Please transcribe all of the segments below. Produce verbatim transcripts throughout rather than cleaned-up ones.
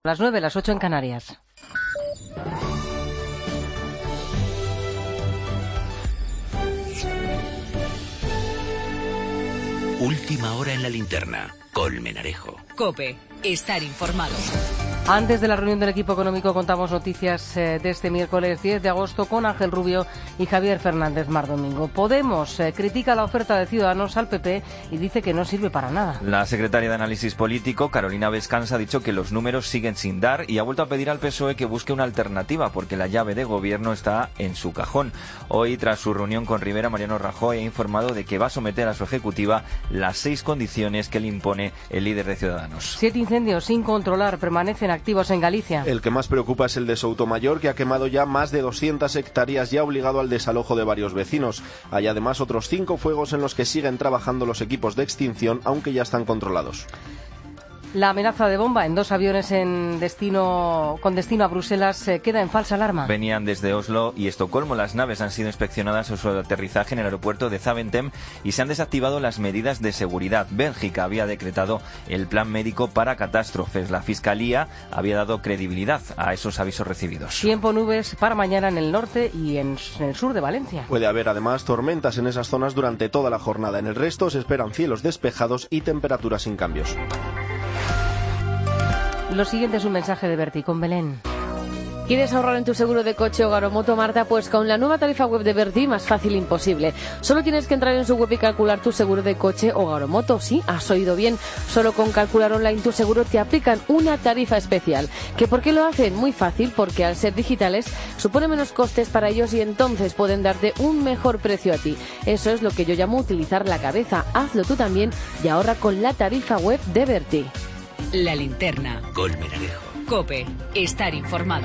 Las nueve, las ocho en Canarias. Última hora en la linterna. Colmenarejo. COPE. Estar informado. Antes de la reunión del equipo económico contamos noticias eh, de este miércoles diez de agosto con Ángel Rubio y Javier Fernández Mar Domingo. Podemos eh, critica la oferta de Ciudadanos al P P y dice que no sirve para nada. La secretaria de Análisis Político, Carolina Vescanza, ha dicho que los números siguen sin dar y ha vuelto a pedir al P S O E que busque una alternativa porque la llave de gobierno está en su cajón. Hoy, tras su reunión con Rivera, Mariano Rajoy ha informado de que va a someter a su ejecutiva las seis condiciones que le impone el líder de Ciudadanos. Siete incendios sin controlar permanecen activos en Galicia. El que más preocupa es el de Soutomayor, que ha quemado ya más de doscientas hectáreas y ha obligado al desalojo de varios vecinos. Hay además otros cinco fuegos en los que siguen trabajando los equipos de extinción, aunque ya están controlados. La amenaza de bomba en dos aviones en destino, con destino a Bruselas eh, queda en falsa alarma. Venían desde Oslo y Estocolmo. Las naves han sido inspeccionadas a su aterrizaje en el aeropuerto de Zaventem y se han desactivado las medidas de seguridad. Bélgica había decretado el plan médico para catástrofes. La Fiscalía había dado credibilidad a esos avisos recibidos. Tiempo nubes para mañana en el norte y en, en el sur de Valencia. Puede haber además tormentas en esas zonas durante toda la jornada. En el resto se esperan cielos despejados y temperaturas sin cambios. Lo siguiente es un mensaje de Berti con Belén. ¿Quieres ahorrar en tu seguro de coche, hogar o moto, Marta? Pues con la nueva tarifa web de Berti, más fácil imposible. Solo tienes que entrar en su web y calcular tu seguro de coche, hogar o moto. Sí, has oído bien. Solo con calcular online tu seguro te aplican una tarifa especial. ¿Que por qué lo hacen? Muy fácil, porque al ser digitales supone menos costes para ellos y entonces pueden darte un mejor precio a ti. Eso es lo que yo llamo utilizar la cabeza. Hazlo tú también y ahorra con la tarifa web de Berti. La linterna. Colmenarejo. COPE. Estar informado.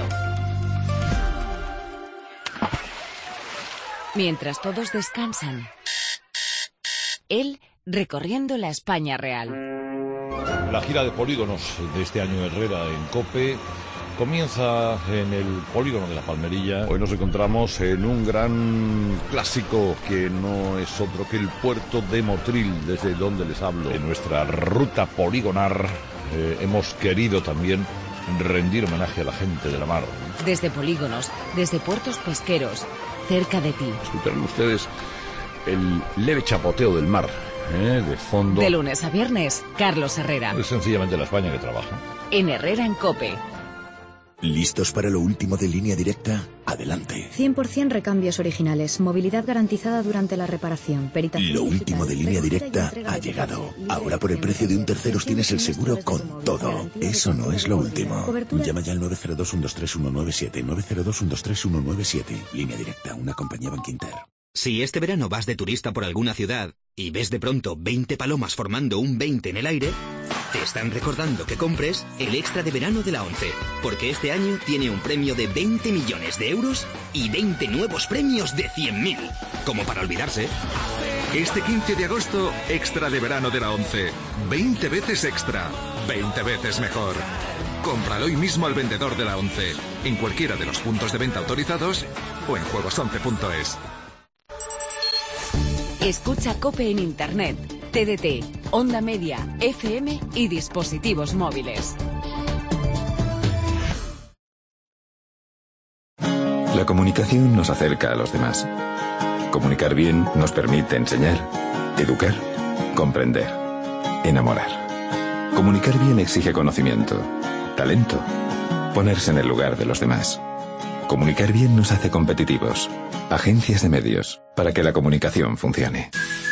Mientras todos descansan, él recorriendo la España real. La gira de polígonos de este año Herrera en COPE comienza en el polígono de La Palmerilla. Hoy nos encontramos en un gran clásico que no es otro que el puerto de Motril, desde donde les hablo. En nuestra ruta poligonar eh, hemos querido también rendir homenaje a la gente de la mar. Desde polígonos, desde puertos pesqueros, cerca de ti. Escucharán ustedes el leve chapoteo del mar, ¿eh? De fondo. De lunes a viernes, Carlos Herrera. Es sencillamente la España que trabaja. En Herrera en COPE. ¿Listos para lo último de Línea Directa? Adelante. cien por ciento recambios originales, movilidad garantizada durante la reparación, peritación Lo digital, último de Línea Directa ha llegado. Ahora por el precio de un terceros tienes el seguro con todo. Eso no es lo último. Llama ya al nueve cero dos, uno dos tres, uno nueve siete, nueve cero dos, uno dos tres, uno nueve siete. Línea Directa, una compañía Bankinter. Si este verano vas de turista por alguna ciudad y ves de pronto veinte palomas formando un veinte en el aire, te están recordando que compres el extra de verano de la ONCE, porque este año tiene un premio de veinte millones de euros y veinte nuevos premios de cien mil. Como para olvidarse. Este quince de agosto, extra de verano de la ONCE. veinte veces extra. veinte veces mejor. Cómpralo hoy mismo al vendedor de la ONCE, en cualquiera de los puntos de venta autorizados o en juegos once punto es. Escucha COPE en Internet, T D T, Onda Media, F M y dispositivos móviles. La comunicación nos acerca a los demás. Comunicar bien nos permite enseñar, educar, comprender, enamorar. Comunicar bien exige conocimiento, talento, ponerse en el lugar de los demás. Comunicar bien nos hace competitivos. Agencias de medios, para que la comunicación funcione.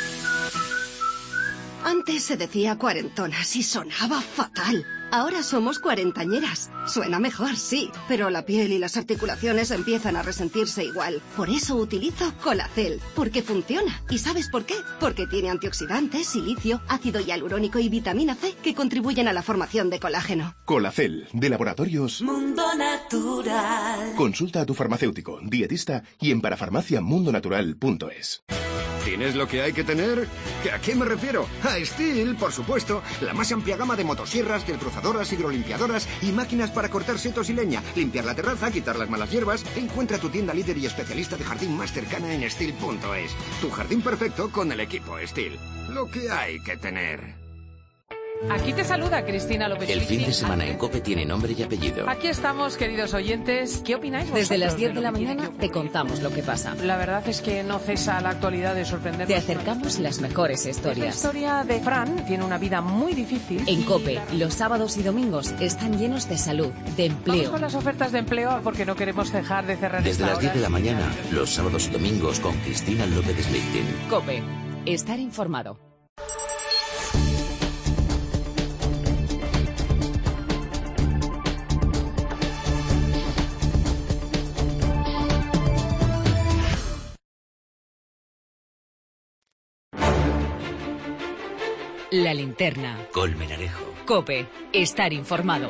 Antes se decía cuarentonas y sonaba fatal. Ahora somos cuarentañeras. Suena mejor, sí, pero la piel y las articulaciones empiezan a resentirse igual. Por eso utilizo Colacel, porque funciona. ¿Y sabes por qué? Porque tiene antioxidantes, silicio, ácido hialurónico y vitamina C que contribuyen a la formación de colágeno. Colacel, de Laboratorios Mundo Natural. Consulta a tu farmacéutico, dietista y en parafarmacia mundo natural punto es. ¿Tienes lo que hay que tener? ¿A qué me refiero? A Stihl, por supuesto. La más amplia gama de motosierras, desbrozadoras, hidrolimpiadoras y máquinas para cortar setos y leña, limpiar la terraza, quitar las malas hierbas. Encuentra tu tienda líder y especialista de jardín más cercana en Stihl punto es. Tu jardín perfecto con el equipo Stihl. Lo que hay que tener. Aquí te saluda Cristina López. El fin de semana en COPE tiene nombre y apellido. Aquí estamos, queridos oyentes. ¿Qué opináis vosotros? Desde las diez de la mañana te contamos lo que pasa. La verdad es que no cesa la actualidad de sorprendernos. Te acercamos las mejores historias. La historia de Fran tiene una vida muy difícil. En COPE, los sábados y domingos están llenos de salud, de empleo. Vamos con las ofertas de empleo porque no queremos dejar de cerrar. Desde las diez de la hora. mañana, los sábados y domingos con Cristina López Slichting. COPE, estar informado. La linterna. Colmenarejo. COPE, estar informado.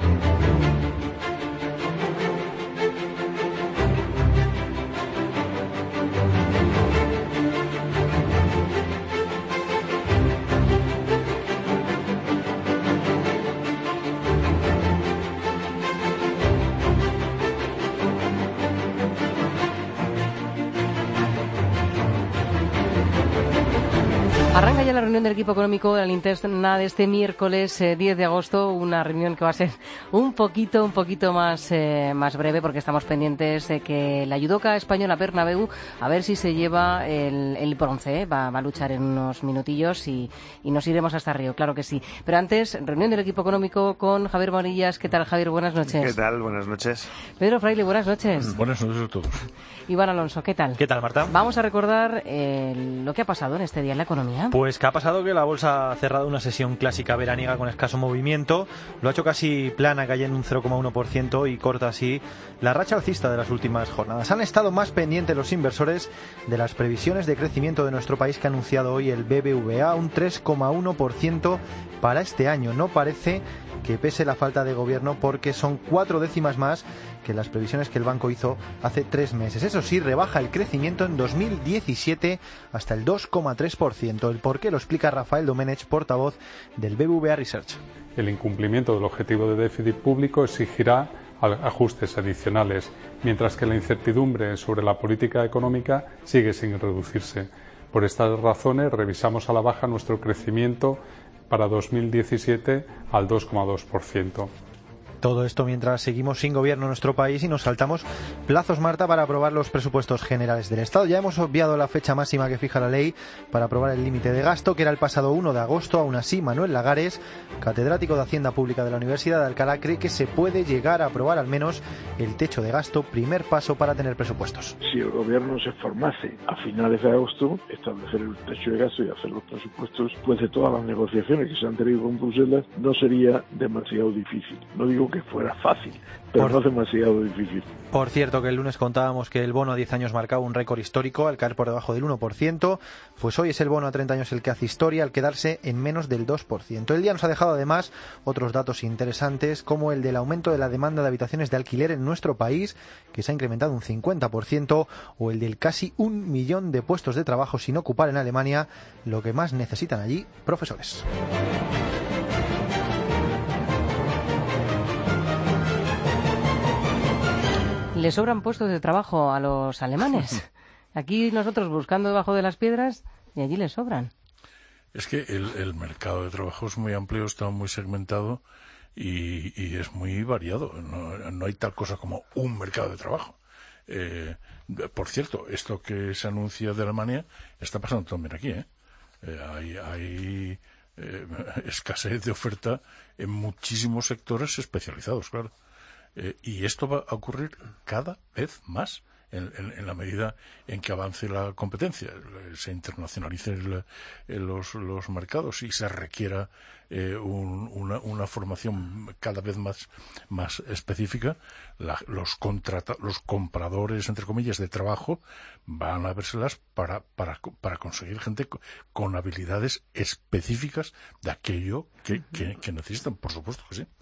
Arranca ya la reunión del equipo económico de la linterna de este miércoles eh, diez de agosto, una reunión que va a ser un poquito, un poquito más, eh, más breve porque estamos pendientes de que la judoca española Bernabeu, a ver si se lleva el, el bronce, ¿eh? va, va a luchar en unos minutillos y, y nos iremos hasta Río, claro que sí. Pero antes, reunión del equipo económico con Javier Morillas. ¿Qué tal, Javier? Buenas noches. ¿Qué tal? Buenas noches. Pedro Fraile, buenas noches. Buenas noches a todos. Iván Alonso, ¿qué tal? ¿Qué tal, Marta? Vamos a recordar eh, lo que ha pasado en este día en la economía. Pues que ha pasado que la bolsa ha cerrado una sesión clásica veraniega con escaso movimiento, lo ha hecho casi plana, cayendo un cero coma uno por ciento y corta así la racha alcista de las últimas jornadas. Han estado más pendientes los inversores de las previsiones de crecimiento de nuestro país que ha anunciado hoy el B B V A, un tres coma uno por ciento para este año. No parece que pese la falta de gobierno porque son cuatro décimas más que las previsiones que el banco hizo hace tres meses. Eso sí, rebaja el crecimiento en dos mil diecisiete hasta el dos coma tres por ciento. El por qué lo explica Rafael Domenech, portavoz del B B V A Research. El incumplimiento del objetivo de déficit público exigirá ajustes adicionales, mientras que la incertidumbre sobre la política económica sigue sin reducirse. Por estas razones, revisamos a la baja nuestro crecimiento para dos mil diecisiete al dos coma dos por ciento. Todo esto mientras seguimos sin gobierno en nuestro país y nos saltamos plazos, Marta, para aprobar los presupuestos generales del Estado. Ya hemos obviado la fecha máxima que fija la ley para aprobar el límite de gasto, que era el pasado uno de agosto. Aún así, Manuel Lagares, catedrático de Hacienda Pública de la Universidad de Alcalá, cree que se puede llegar a aprobar al menos el techo de gasto, primer paso para tener presupuestos. Si el gobierno se formase a finales de agosto, establecer el techo de gasto y hacer los presupuestos, pues de todas las negociaciones que se han tenido con Bruselas, no sería demasiado difícil. No digo que fuera fácil, pero por, no demasiado difícil. Por cierto, que el lunes contábamos que el bono a diez años marcaba un récord histórico al caer por debajo del uno por ciento, pues hoy es el bono a treinta años el que hace historia al quedarse en menos del dos por ciento. El día nos ha dejado además otros datos interesantes como el del aumento de la demanda de habitaciones de alquiler en nuestro país, que se ha incrementado un cincuenta por ciento, o el del casi un millón de puestos de trabajo sin ocupar en Alemania, lo que más necesitan allí, profesores. Le sobran puestos de trabajo a los alemanes. Aquí nosotros buscando debajo de las piedras y allí les sobran. Es que el, el mercado de trabajo es muy amplio, está muy segmentado y, y es muy variado. No, no hay tal cosa como un mercado de trabajo. Eh, por cierto, esto que se anuncia de Alemania está pasando también aquí, ¿eh? Eh, hay hay eh, escasez de oferta en muchísimos sectores especializados, claro. Eh, y esto va a ocurrir cada vez más en, en, en la medida en que avance la competencia, se internacionalicen los, los mercados y se requiera eh, un, una, una formación cada vez más, más específica. La, los, contrata, los compradores, entre comillas, de trabajo van a vérselas para, para, para conseguir gente con, con habilidades específicas de aquello que, que, que necesitan, por supuesto que sí.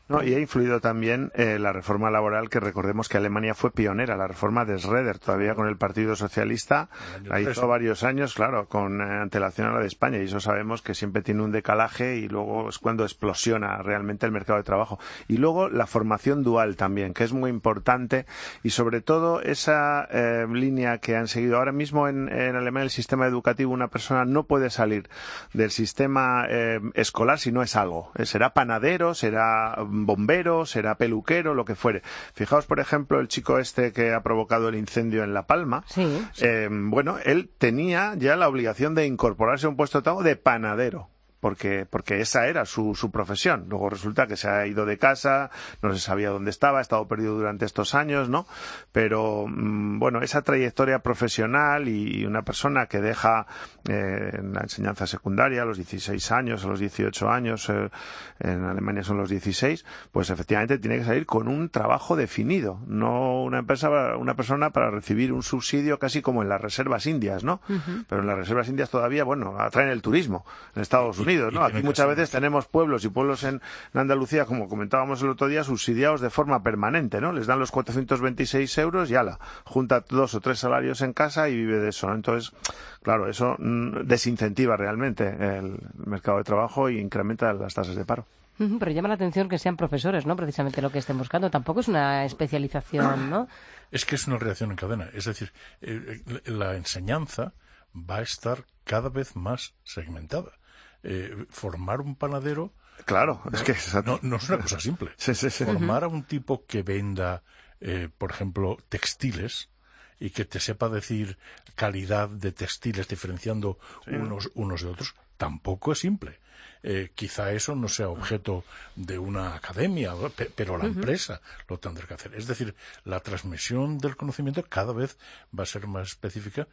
No, y ha influido también eh, la reforma laboral, que recordemos que Alemania fue pionera, la reforma de Schroeder, todavía con el Partido Socialista, la hizo varios años, claro, con eh, antelación a la de España, y eso sabemos que siempre tiene un decalaje y luego es cuando explosiona realmente el mercado de trabajo. Y luego la formación dual también, que es muy importante, y sobre todo esa eh, línea que han seguido ahora mismo en, en Alemania, el sistema educativo, una persona no puede salir del sistema eh, escolar si no es algo, eh, será panadero, será bombero, será peluquero, lo que fuere. Fijaos, por ejemplo, el chico este que ha provocado el incendio en La Palma. Sí. Eh, bueno, él tenía ya la obligación de incorporarse a un puesto de trabajo de panadero. Porque, porque esa era su, su profesión. Luego resulta que se ha ido de casa, no se sabía dónde estaba, ha estado perdido durante estos años, ¿no? Pero, mmm, bueno, esa trayectoria profesional y una persona que deja eh, la enseñanza secundaria a los dieciséis años, a los dieciocho años, eh, en Alemania son los dieciséis, pues efectivamente tiene que salir con un trabajo definido, no una empresa, una persona para recibir un subsidio casi como en las reservas indias, ¿no? Uh-huh. Pero en las reservas indias todavía, bueno, atraen el turismo en Estados Unidos. ¿No? Aquí muchas veces tenemos pueblos y pueblos en, en Andalucía, como comentábamos el otro día, subsidiados de forma permanente, ¿no? Les dan los cuatrocientos veintiséis euros y ala, junta dos o tres salarios en casa y vive de eso, ¿no? Entonces, claro, eso mm, desincentiva realmente el mercado de trabajo y incrementa las tasas de paro. Pero llama la atención que sean profesores, ¿no? Precisamente lo que estén buscando. Tampoco es una especialización, ¿no? Es que es una reacción en cadena. Es decir, eh, la enseñanza va a estar cada vez más segmentada. Eh, formar un panadero claro no, es que no, no es una cosa simple. sí, sí, sí. Formar a un tipo que venda eh, por ejemplo textiles y que te sepa decir calidad de textiles diferenciando sí. unos, unos de otros tampoco es simple. Eh, quizá eso no sea objeto de una academia, pero la uh-huh. empresa lo tendrá que hacer. Es decir, la transmisión del conocimiento cada vez va a ser más específica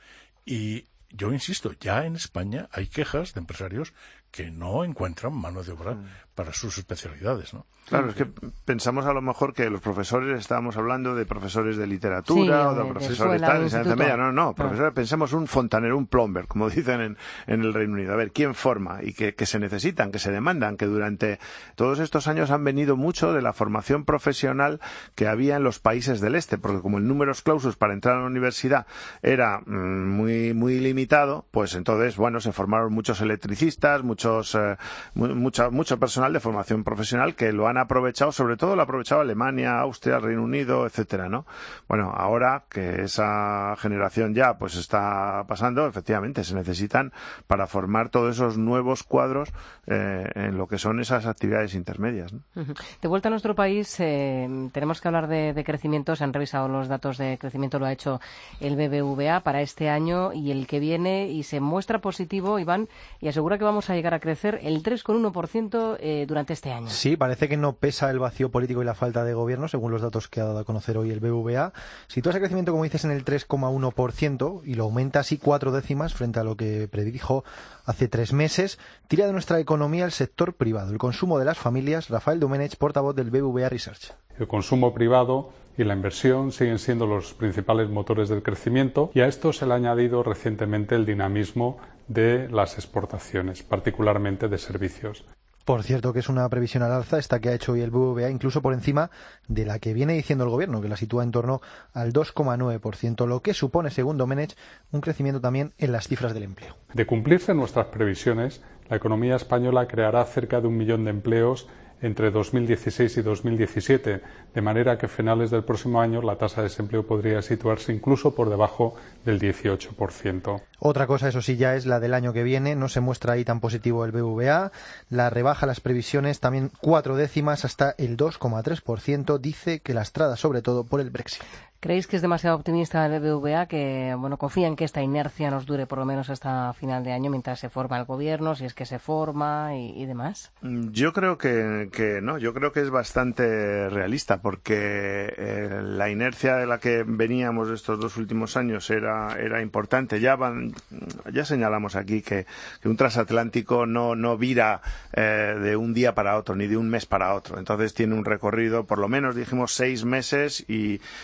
y yo insisto, ya en España hay quejas de empresarios que no encuentran mano de obra mm. para sus especialidades, ¿no? Claro, es que pensamos a lo mejor que los profesores, estábamos hablando de profesores de literatura sí, o de, de profesores de tal, de enseñanza media. No, no, profesores, pensemos un fontanero, un plumber, como dicen en, en el Reino Unido. A ver, ¿quién forma? Y que, que se necesitan, que se demandan, que durante todos estos años han venido mucho de la formación profesional que había en los países del este, porque como el numerus clausus para entrar a la universidad era mmm, muy, muy limitado, pues entonces, bueno, se formaron muchos electricistas, muchos, eh, mucho, mucho personal de formación profesional que lo han aprovechado, sobre todo lo ha aprovechado Alemania, Austria, Reino Unido, etcétera, ¿no? Bueno, ahora que esa generación ya pues está pasando, efectivamente se necesitan para formar todos esos nuevos cuadros eh, en lo que son esas actividades intermedias, ¿no? Uh-huh. De vuelta a nuestro país, eh, tenemos que hablar de, de crecimiento. Se han revisado los datos de crecimiento, lo ha hecho el B B V A para este año y el que viene, y se muestra positivo, Iván, y asegura que vamos a llegar a crecer el tres coma uno por ciento eh, durante este año. Sí, parece que no pesa el vacío político y la falta de gobierno, según los datos que ha dado a conocer hoy el B B V A. Sitúa ese crecimiento, como dices, en el tres coma uno por ciento y lo aumenta así cuatro décimas frente a lo que predijo hace tres meses. Tira de nuestra economía el sector privado, el consumo de las familias. Rafael Domenech, portavoz del B B V A Research. El consumo privado y la inversión siguen siendo los principales motores del crecimiento, y a esto se le ha añadido recientemente el dinamismo de las exportaciones, particularmente de servicios. Por cierto, que es una previsión al alza esta que ha hecho hoy el B B V A, incluso por encima de la que viene diciendo el Gobierno, que la sitúa en torno al dos coma nueve por ciento, lo que supone, según Domenech, un crecimiento también en las cifras del empleo. De cumplirse nuestras previsiones, la economía española creará cerca de un millón de empleos entre dos mil dieciséis y dos mil diecisiete, de manera que a finales del próximo año la tasa de desempleo podría situarse incluso por debajo del dieciocho por ciento. Otra cosa, eso sí, ya es la del año que viene. No se muestra ahí tan positivo el B B V A. La rebaja las previsiones también cuatro décimas hasta el dos coma tres por ciento. Dice que lastrada sobre todo por el Brexit. ¿Creéis que es demasiado optimista el B B V A, que bueno confía en que esta inercia nos dure por lo menos hasta final de año mientras se forma el gobierno, si es que se forma y, y demás? Yo creo que, que no, yo creo que es bastante realista, porque eh, la inercia de la que veníamos estos dos últimos años era, era importante. Ya van, ya señalamos aquí que, que un transatlántico no, no vira eh, de un día para otro, ni de un mes para otro. Entonces tiene un recorrido, por lo menos dijimos seis meses y, y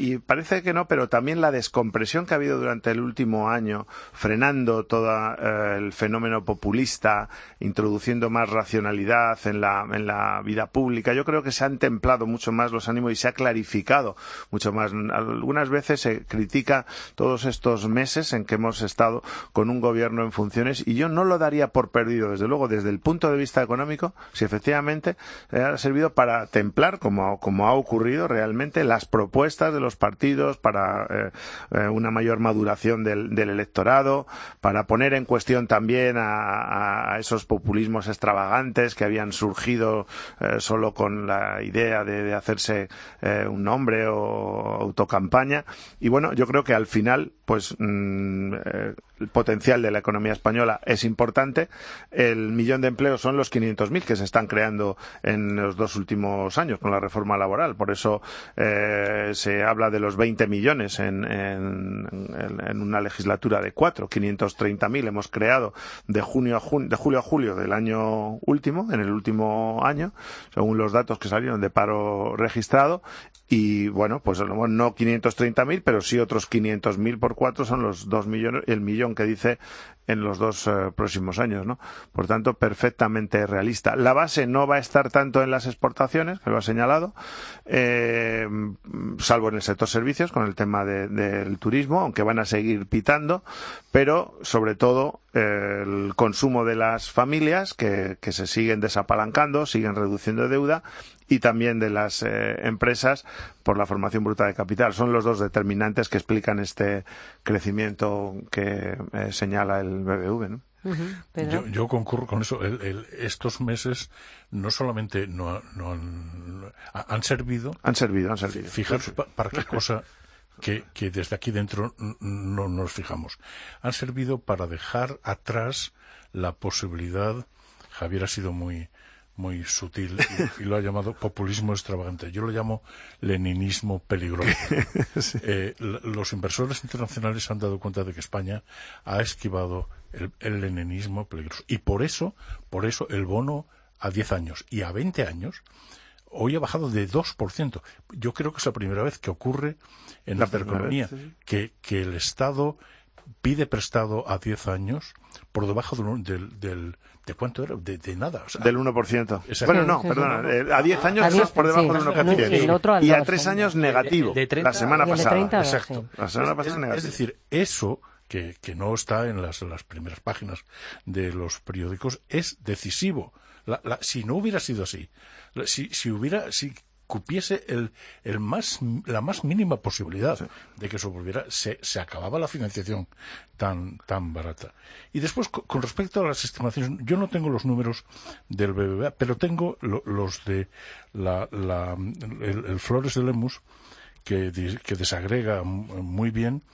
y parece que no, pero también la descompresión que ha habido durante el último año, frenando todo eh, el fenómeno populista, introduciendo más racionalidad en la, en la vida pública. Yo creo que se han templado mucho más los ánimos y se ha clarificado mucho más. Algunas veces se critica todos estos meses en que hemos estado con un gobierno en funciones y yo no lo daría por perdido, desde luego, desde el punto de vista económico, si efectivamente ha servido para templar, como, como ha ocurrido realmente, las propuestas de los partidos para eh, eh, una mayor maduración del, del electorado, para poner en cuestión también a, a esos populismos extravagantes que habían surgido eh, solo con la idea de, de hacerse eh, un nombre o autocampaña. Y bueno, yo creo que al final, pues mmm, eh, el potencial de la economía española es importante. El millón de empleos son los quinientos mil que se están creando en los dos últimos años con la reforma laboral. Por eso eh, se habla de los veinte millones en, en, en una legislatura de cuatro. quinientos treinta mil hemos creado de junio a junio, de julio a julio del año último, en el último año, según los datos que salieron de paro registrado. Y bueno, pues no quinientos treinta mil, pero sí otros quinientos mil por cuatro son los dos millones, el millón que dice en los dos eh, próximos años, ¿no? Por tanto, perfectamente realista. La base no va a estar tanto en las exportaciones, que lo ha señalado, eh, salvo en el sector servicios, con el tema de, del turismo, aunque van a seguir pitando, pero sobre todo eh, el consumo de las familias, que, que se siguen desapalancando, siguen reduciendo deuda, y también de las eh, empresas por la formación bruta de capital. Son los dos determinantes que explican este crecimiento que eh, señala el B B V, ¿no? Uh-huh, yo, yo concurro con eso. El, el, estos meses no solamente no, no han, no, han servido... Han servido, han servido. Fijaros pa, para qué cosa que, que desde aquí dentro no nos fijamos. Han servido para dejar atrás la posibilidad... Javier ha sido muy... muy sutil y, y lo ha llamado populismo extravagante. Yo lo llamo leninismo peligroso. Sí. Eh, los inversores internacionales se han dado cuenta de que España ha esquivado el, el leninismo peligroso. Y por eso, por eso el bono a diez años y a veinte años hoy ha bajado de dos por ciento. Yo creo que es la primera vez que ocurre en la economía sí. que, que el Estado pide prestado a diez años por debajo del, del, del ¿de cuánto era? De, de nada. O sea, del uno por ciento. Bueno, no, sí, perdona. Sí, sí. A diez años a diez, por debajo sí, del uno por ciento. Sí, sí. Y a tres años negativo. De, de treinta, la semana pasada. treinta, exacto. Sí. La semana pasada es, negativo. Es decir, eso que, que no está en las, las primeras páginas de los periódicos es decisivo. La, la, si no hubiera sido así, la, si, si hubiera... Si, cupiese el, el más, la más mínima posibilidad sí. de que eso volviera, se, se acababa la financiación tan, tan barata. Y después, con respecto a las estimaciones, yo no tengo los números del B B V A, pero tengo lo, los de la, la, el, el Flores de Lemus, que, que desagrega muy bien,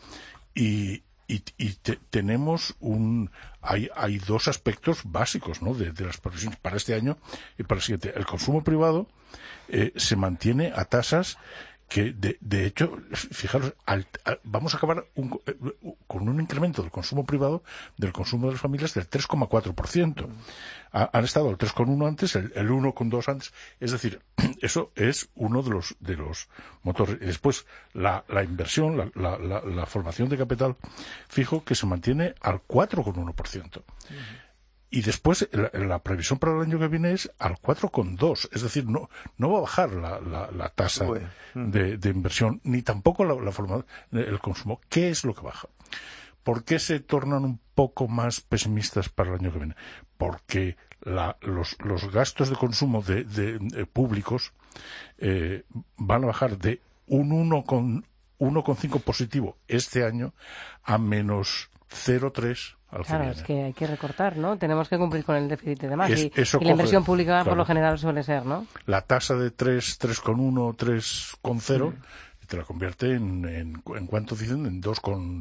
y, y, y te, tenemos un... Hay, hay dos aspectos básicos, ¿no?, de, de las previsiones para este año y para el siguiente. El consumo privado eh, se mantiene a tasas que, de, de hecho, fijaros, al, al, vamos a acabar un, eh, con un incremento del consumo privado, del consumo de las familias, del tres coma cuatro por ciento. Ha, han estado el tres coma uno antes, el, el uno coma dos antes. Es decir, eso es uno de los, de los motores. Y después, la, la inversión, la, la, la, la formación de capital fijo, que se mantiene al cuatro coma uno por ciento. Uh-huh. Y después la, la previsión para el año que viene es al cuatro coma dos. Es decir, no, no va a bajar la, la, la tasa uh-huh. de, de inversión, ni tampoco la, la forma, el consumo. ¿Qué es lo que baja? ¿Por qué se tornan un poco más pesimistas para el año que viene? Porque la, los, los gastos de consumo de, de, de públicos eh, van a bajar de un uno coma cinco positivo este año a menos cero coma tres al Claro, que es que hay que recortar, ¿no? Tenemos que cumplir con el déficit y demás. Es, y, eso y la inversión coge, pública, claro. por lo general, suele ser, ¿no? La tasa de tres, tres coma uno, tres coma cero mm. te la convierte en, en, en ¿cuánto dicen? En dos coma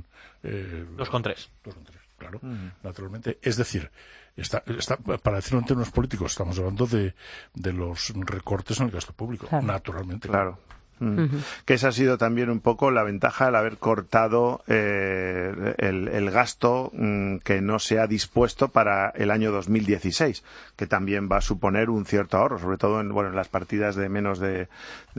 tres. dos coma tres, claro, mm. naturalmente. Es decir, está, está, para decirlo en términos políticos, estamos hablando de, de los recortes en el gasto público, claro. naturalmente. Claro. Mm. Uh-huh. Que esa ha sido también un poco la ventaja al haber cortado eh, el, el gasto mm, que no se ha dispuesto para el año dos mil dieciséis, que también va a suponer un cierto ahorro, sobre todo en, bueno, en las partidas de menos de,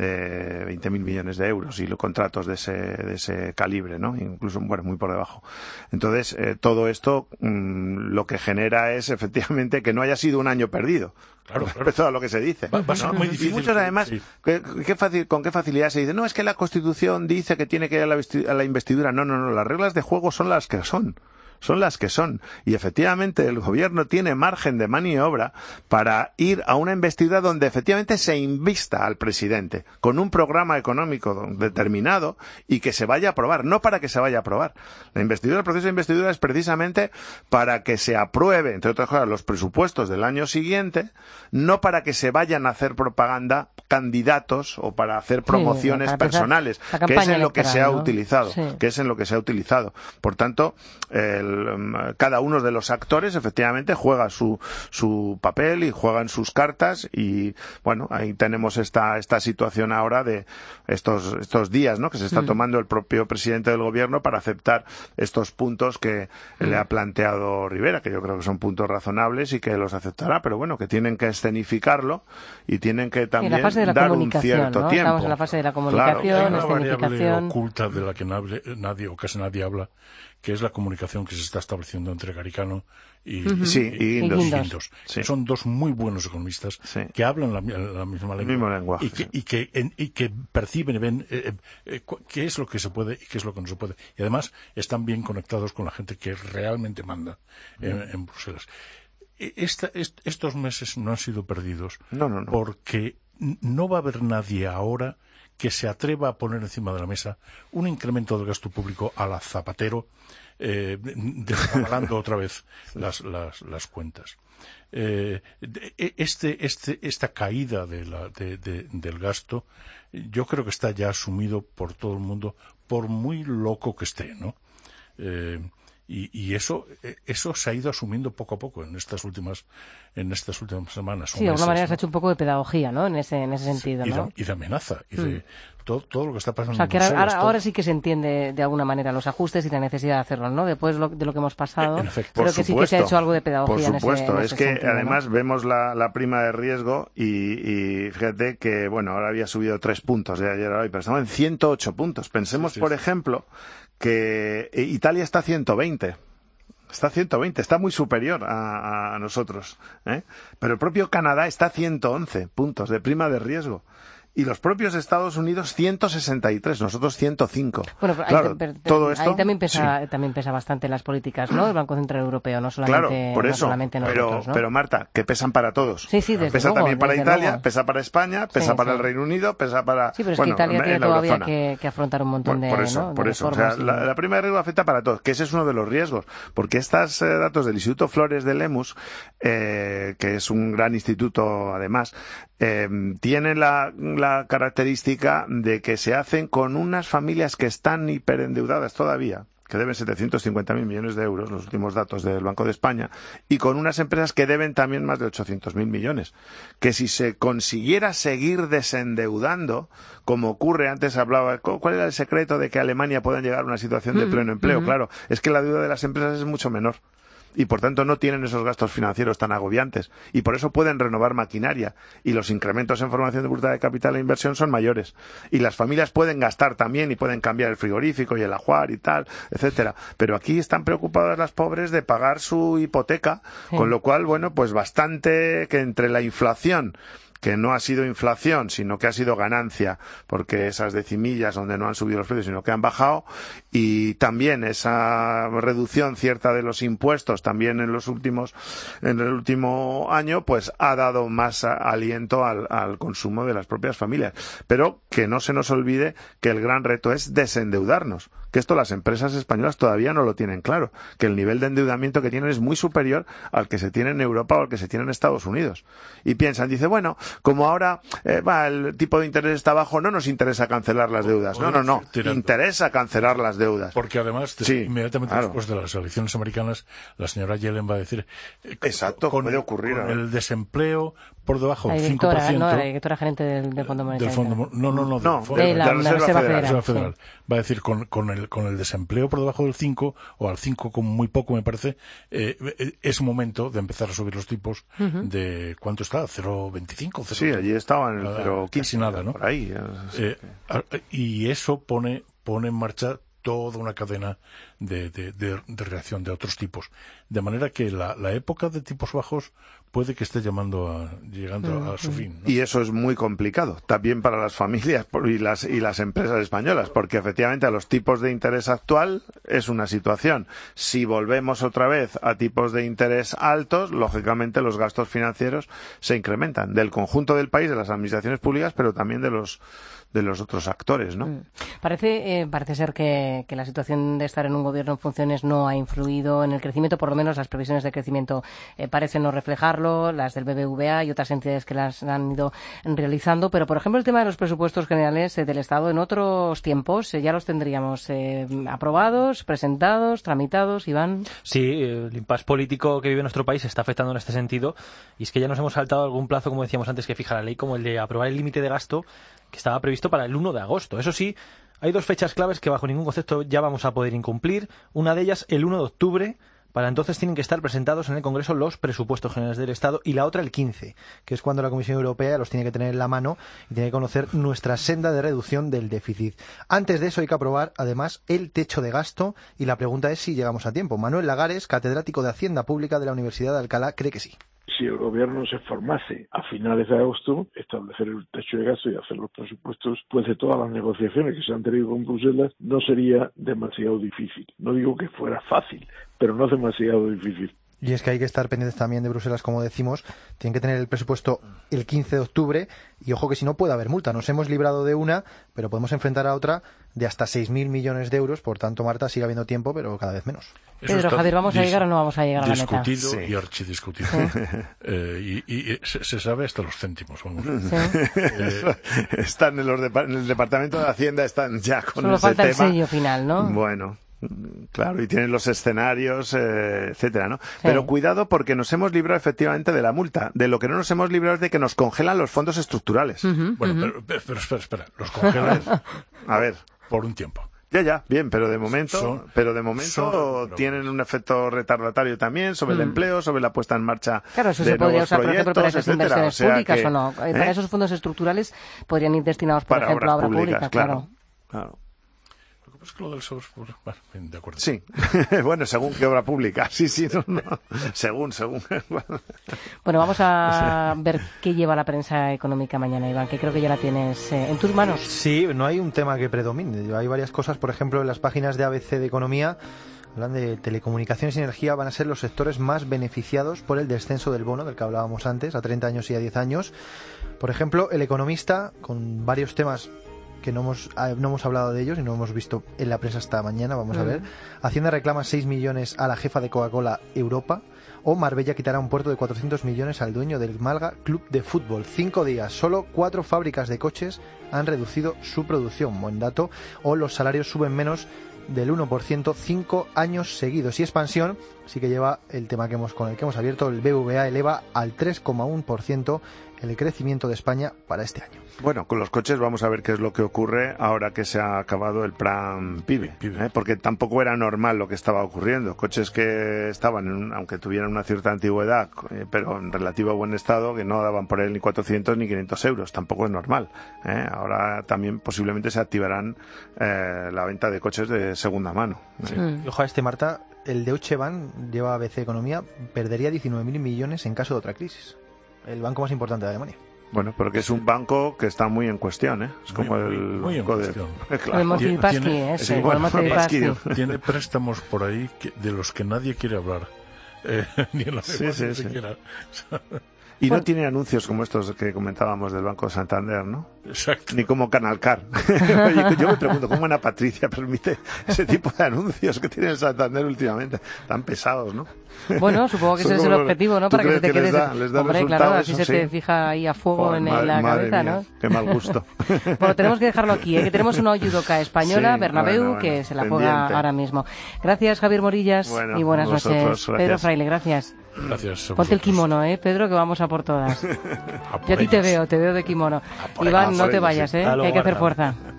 de veinte mil millones de euros y los contratos de ese, de ese calibre, ¿no? Incluso, bueno, muy por debajo. Entonces, eh, todo esto mm, lo que genera es efectivamente que no haya sido un año perdido. Claro, respecto a lo que se dice. Va, va a ser ¿no? muy difícil. Y muchos, además, sí. ¿qué, qué fácil, ¿con qué facilidad se dice? No, es que la Constitución dice que tiene que ir a la, a la investidura. No, no, no. Las reglas de juego son las que son. Son las que son. Y efectivamente el gobierno tiene margen de maniobra para ir a una investidura donde efectivamente se invista al presidente con un programa económico determinado y que se vaya a aprobar, no para que se vaya a aprobar. La investidura, el proceso de investidura es precisamente para que se apruebe, entre otras cosas, los presupuestos del año siguiente, no para que se vayan a hacer propaganda candidatos o para hacer promociones sí, personales, que es en lo que se ha ¿no? utilizado, sí. que es en lo que se ha utilizado. Por tanto, el cada uno de los actores efectivamente juega su su papel y juegan sus cartas y bueno, ahí tenemos esta esta situación ahora de estos estos días, ¿no? que se está tomando el propio presidente del gobierno para aceptar estos puntos que mm. le ha planteado Rivera, que yo creo que son puntos razonables y que los aceptará, pero bueno, que tienen que escenificarlo y tienen que también dar un cierto ¿no? tiempo. Estamos en la fase de la comunicación, claro, hay una escenificación. variable oculta de la que nadie, nadie o casi nadie habla, que es la comunicación que se está estableciendo entre Garicano y, uh-huh. sí, y, y Guindos. Y Guindos. Sí. Son dos muy buenos economistas sí. que hablan la, la misma lengua. El mismo lenguaje. Y que, sí. y que, en, y que perciben y ven eh, eh, qué es lo que se puede y qué es lo que no se puede. Y además están bien conectados con la gente que realmente manda en, en Bruselas. Esta, est, estos meses no han sido perdidos no, no, no. porque no va a haber nadie ahora que se atreva a poner encima de la mesa un incremento del gasto público a la Zapatero, eh, descabalando otra vez las, las, las cuentas. Eh, este, este, esta caída de la, de, de, del gasto, yo creo que está ya asumido por todo el mundo, por muy loco que esté, ¿no? Eh, Y, y eso eso se ha ido asumiendo poco a poco en estas últimas en estas últimas semanas. Sí, de alguna manera ¿no? se ha hecho un poco de pedagogía, ¿no? En ese en ese sentido, y ¿no? De, y de amenaza y de mm. todo, todo lo que está pasando. O sea, que en Bruselas, ahora, ahora sí que se entiende de alguna manera los ajustes y la necesidad de hacerlo, ¿no? Después de lo, de lo que hemos pasado, en efecto. creo Por que supuesto, sí que se ha hecho algo de pedagogía. Por supuesto, en ese, en es ese que sentido, además ¿no? vemos la, la prima de riesgo y, y fíjate que, bueno, ahora había subido tres puntos de ayer a hoy, pero estamos en ciento ocho puntos. Pensemos, sí, sí, por sí. ejemplo, que Italia está a ciento veinte. Está a ciento veinte, está muy superior a, a nosotros, ¿eh? Pero el propio Canadá está a ciento once puntos de prima de riesgo. Y los propios Estados Unidos ciento sesenta y tres, nosotros ciento cinco. Bueno, pero claro, ahí, pero, todo esto, ahí también pesa, sí. también pesa bastante las políticas, ¿no? El Banco Central Europeo, no solamente, claro, por eso, no solamente nosotros, pero, ¿no? pero Marta, que pesan para todos. Sí, sí, desde pesa luego, también para desde Italia, luego. pesa para España, pesa sí, para sí. el Reino Unido, pesa para... Sí, pero es bueno, que Italia tiene todavía eurozona. que, que afrontar un montón bueno, de, por eso, ¿no? por de eso. O sea, y... la, la prima de riesgo afecta para todos, que ese es uno de los riesgos, porque estos eh, datos del Instituto Flores de Lemus, eh, que es un gran instituto además, eh, tienen la, la característica de que se hacen con unas familias que están hiperendeudadas todavía, que deben setecientos cincuenta mil millones de euros, los últimos datos del Banco de España, y con unas empresas que deben también más de ochocientos mil millones. Que si se consiguiera seguir desendeudando, como ocurre, antes hablaba, ¿cuál era el secreto de que Alemania pueda llegar a una situación de pleno empleo? Mm-hmm. Claro, es que la deuda de las empresas es mucho menor. Y por tanto no tienen esos gastos financieros tan agobiantes y por eso pueden renovar maquinaria y los incrementos en formación de bruta de capital e inversión son mayores y las familias pueden gastar también y pueden cambiar el frigorífico y el ajuar y tal, etcétera, pero aquí están preocupadas las pobres de pagar su hipoteca, sí. Con lo cual, bueno, pues bastante que entre la inflación, que no ha sido inflación, sino que ha sido ganancia, porque esas decimillas donde no han subido los precios, sino que han bajado, y también esa reducción cierta de los impuestos, también en los últimos, en el último año, pues ha dado más aliento al, al consumo de las propias familias. Pero que no se nos olvide que el gran reto es desendeudarnos, que esto las empresas españolas todavía no lo tienen claro, que el nivel de endeudamiento que tienen es muy superior al que se tiene en Europa o al que se tiene en Estados Unidos. Y piensan, dice, bueno, como ahora eh, va, el tipo de interés está bajo, no nos interesa cancelar las deudas. No, no, no, interesa cancelar las deudas. Porque además, sí, inmediatamente claro. después de las elecciones americanas, la señora Yellen va a decir... Eh, Exacto, con, puede ocurrir. Con ¿eh? el desempleo por debajo del cinco por ciento... No, la directora gerente del, del Fondo Monetario. Del fondo, no, no, no, no, fondo, de, la, de la Reserva, Reserva Federal. Federal, Federal. Sí. Va a decir, con, con, el, con el desempleo por debajo del cinco, o al cinco con muy poco, me parece, eh, es momento de empezar a subir los tipos uh-huh. de... ¿Cuánto está? ¿cero coma veinticinco? Sí, allí estaban en el cero coma quince. Casi nada, ¿no? Por ahí. Eh, y eso pone, pone en marcha toda una cadena de, de, de, de reacción de otros tipos. De manera que la, la época de tipos bajos puede que esté llamando a, llegando mm, a, a su fin, ¿no? Y eso es muy complicado, también para las familias y las, y las empresas españolas, porque efectivamente a los tipos de interés actual es una situación. Si volvemos otra vez a tipos de interés altos, lógicamente los gastos financieros se incrementan del conjunto del país, de las administraciones públicas, pero también de los de los otros actores, ¿no? Mm. Parece, eh, parece ser que, que la situación de estar en un gobierno en funciones no ha influido en el crecimiento, por lo menos las previsiones de crecimiento eh, parecen no reflejarlo, las del B B V A y otras entidades que las han ido realizando, pero por ejemplo el tema de los presupuestos generales eh, del Estado en otros tiempos eh, ya los tendríamos eh, aprobados, presentados, tramitados, Iván. Sí, el impasse político que vive nuestro país está afectando en este sentido, y es que ya nos hemos saltado algún plazo, como decíamos antes, que fija la ley, como el de aprobar el límite de gasto que estaba previsto para el uno de agosto. Eso sí, hay dos fechas claves que bajo ningún concepto ya vamos a poder incumplir. Una de ellas, el uno de octubre. Para entonces tienen que estar presentados en el Congreso los presupuestos generales del Estado, y la otra el quince, que es cuando la Comisión Europea los tiene que tener en la mano y tiene que conocer nuestra senda de reducción del déficit. Antes de eso hay que aprobar, además, el techo de gasto, y la pregunta es si llegamos a tiempo. Manuel Lagares, catedrático de Hacienda Pública de la Universidad de Alcalá, cree que sí. Si el gobierno se formase a finales de agosto, establecer el techo de gasto y hacer los presupuestos, pues de todas las negociaciones que se han tenido con Bruselas, no sería demasiado difícil. No digo que fuera fácil, pero no es demasiado difícil. Y es que hay que estar pendientes también de Bruselas, como decimos. Tienen que tener el presupuesto el quince de octubre, y ojo que si no puede haber multa. Nos hemos librado de una, pero podemos enfrentar a otra de hasta seis mil millones de euros. Por tanto, Marta, sigue habiendo tiempo, pero cada vez menos. Pedro, Javier, ¿vamos a llegar o no vamos a llegar a la meta? Discutido sí. y archidiscutido. ¿Sí? Eh, y y se, se sabe hasta los céntimos. Vamos. ¿Sí? Eh, están en, los de, en el Departamento de Hacienda, están ya con Solo ese falta tema. El sello final, ¿no? Bueno. Claro, y tienen los escenarios, eh, etcétera, ¿no? Sí. Pero cuidado, porque nos hemos librado efectivamente de la multa. De lo que no nos hemos librado es de que nos congelan los fondos estructurales. Uh-huh, bueno, uh-huh. Pero, pero, pero espera, espera, los congelan a ver, por un tiempo. Ya, ya, bien, pero de momento, son, pero de momento son, tienen un efecto retardatario también sobre mm. el empleo, sobre la puesta en marcha claro, eso de se podría usar, por ejemplo, para esas etcétera. inversiones o sea públicas que, o no. ¿eh? Para esos fondos estructurales podrían ir destinados, por para ejemplo, a obra públicas, pública, claro. claro. claro. Es que lo del software, bueno, de acuerdo. Sí, bueno, según qué obra pública, sí, sí, no, no. según, según. Bueno, vamos a ver qué lleva la prensa económica mañana, Iván, que creo que ya la tienes eh, en tus manos. Sí, no hay un tema que predomine, hay varias cosas, por ejemplo, en las páginas de A B C de Economía, hablan de telecomunicaciones y energía, van a ser los sectores más beneficiados por el descenso del bono, del que hablábamos antes, a treinta años y a diez años. Por ejemplo, El Economista, con varios temas que no hemos, no hemos hablado de ellos y no hemos visto en la prensa esta mañana, vamos mm. a ver. Hacienda reclama seis millones a la jefa de Coca-Cola Europa, o Marbella quitará un puerto de cuatrocientos millones al dueño del Málaga Club de Fútbol. Cinco días, solo cuatro fábricas de coches han reducido su producción, buen dato, o los salarios suben menos del uno por ciento cinco años seguidos. Y expansión sí que lleva el tema que hemos con el que hemos abierto, el B B V A eleva al tres coma uno por ciento el crecimiento de España para este año. Bueno, con los coches vamos a ver qué es lo que ocurre ahora que se ha acabado el plan PIBE, ¿eh? Porque tampoco era normal lo que estaba ocurriendo. Coches que estaban, en un, aunque tuvieran una cierta antigüedad, eh, pero en relativo buen estado, que no daban por él ni cuatrocientos ni quinientos euros. Tampoco es normal, ¿eh? Ahora también posiblemente se activarán eh, la venta de coches de segunda mano. ¿eh? Sí. Mm. Ojo a este, Marta, el Deutsche Bank, lleva A B C Economía, perdería diecinueve mil millones en caso de otra crisis. El banco más importante de Alemania. Bueno, pero que es un banco que está muy en cuestión, ¿eh? Es como muy, el... Muy en cuestión. De, claro. El Montipasqui, ese, sí, bueno, el Tiene préstamos por ahí que, de los que nadie quiere hablar. Eh, ni en la sí, sí, sí. siquiera. Y bueno. no tiene anuncios como estos que comentábamos del Banco Santander, ¿no? Exacto. Ni como Canalcar. Oye, yo me pregunto, ¿cómo Ana Patricia permite ese tipo de anuncios que tiene el Santander últimamente? Tan pesados, ¿no? Bueno, supongo que ese es el objetivo, ¿no? Para que se te quede... Da, les da Hombre, claro, así eso, se te sí. fija ahí a fuego Joder, en madre, la madre cabeza, mía, ¿no? Qué mal gusto. Bueno, tenemos que dejarlo aquí, ¿eh? Que tenemos una judoka española, Sí, Bernabéu, bueno, bueno, que se la pendiente. juega ahora mismo. Gracias, Javier Morillas, Bueno, y buenas vosotros, noches. gracias. Pedro Fraile, gracias. Gracias. Ponte el kimono, ¿eh, Pedro, que vamos a por todas. Yo a ti te veo, te veo de kimono. Iván, no te vayas, ¿eh? Que hay que hacer fuerza.